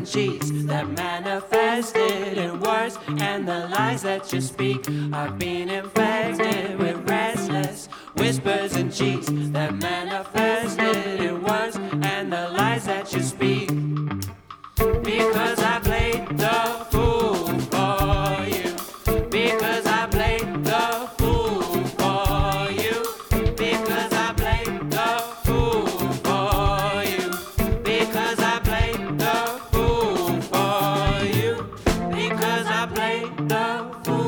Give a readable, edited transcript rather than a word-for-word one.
and cheats that manifested in words and the lies that you speak. I've been infected with restless whispers and cheats that manifested in words and the lies that you speak. Because I played the fool for you. Because I played the fool for you. Because I played the fool for you. Because I played the fool for you. Because I played the fool.